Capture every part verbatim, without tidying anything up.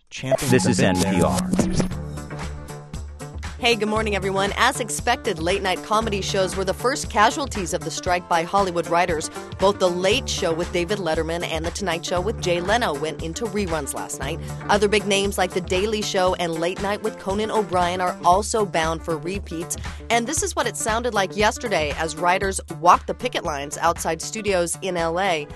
Champions This is N P R. Hey, good morning, everyone. As expected, late-night comedy shows were the first casualties of the strike by Hollywood writers. Both The Late Show with David Letterman and The Tonight Show with Jay Leno went into reruns last night. Other big names like The Daily Show and Late Night with Conan O'Brien are also bound for repeats. And this is what it sounded like yesterday as writers walked the picket lines outside studios in L A.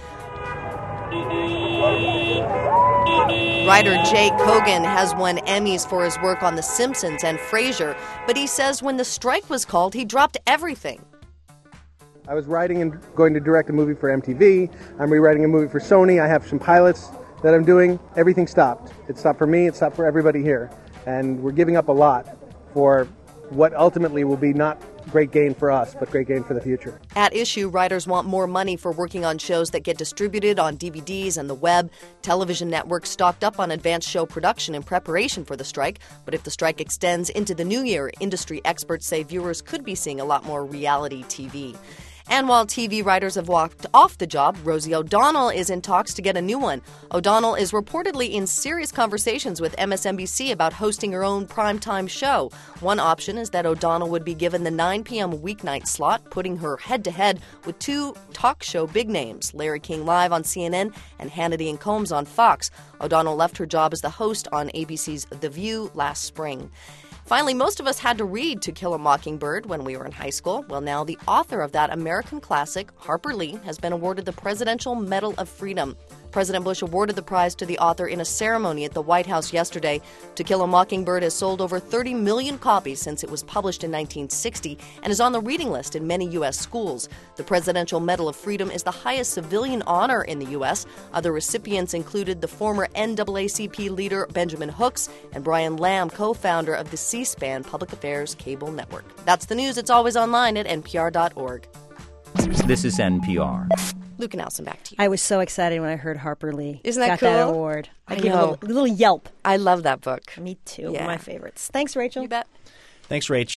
Writer Jay Kogan has won Emmys for his work on The Simpsons and Frasier, but he says when the strike was called, he dropped everything. I was writing and going to direct a movie for M T V. I'm rewriting a movie for Sony. I have some pilots that I'm doing. Everything stopped. It stopped for me. It stopped for everybody here. And we're giving up a lot for what ultimately will be not great gain for us, but great gain for the future. At issue, writers want more money for working on shows that get distributed on D V Ds and the web. Television networks stocked up on advanced show production in preparation for the strike. But if the strike extends into the new year, industry experts say viewers could be seeing a lot more reality T V. And while T V writers have walked off the job, Rosie O'Donnell is in talks to get a new one. O'Donnell is reportedly in serious conversations with M S N B C about hosting her own primetime show. One option is that O'Donnell would be given the nine p.m. weeknight slot, putting her head-to-head with two talk show big names, Larry King Live on C N N and Hannity and Combs on Fox. O'Donnell left her job as the host on A B C's The View last spring. Finally, most of us had to read To Kill a Mockingbird when we were in high school. Well, now the author of that American classic, Harper Lee, has been awarded the Presidential Medal of Freedom. President Bush awarded the prize to the author in a ceremony at the White House yesterday. To Kill a Mockingbird has sold over thirty million copies since it was published in nineteen sixty and is on the reading list in many U S schools. The Presidential Medal of Freedom is the highest civilian honor in the U S. Other recipients included the former N double A C P leader Benjamin Hooks and Brian Lamb, co-founder of the C-SPAN Public Affairs Cable Network. That's the news. It's always online at N P R dot org. This is N P R. Luke and Allison, back to you. I was so excited when I heard Harper Lee Isn't that got cool? that award. I, I gave know. a little, little yelp. I love that book. Me too. Yeah. One of my favorites. Thanks, Rachel. You bet. Thanks, Rach.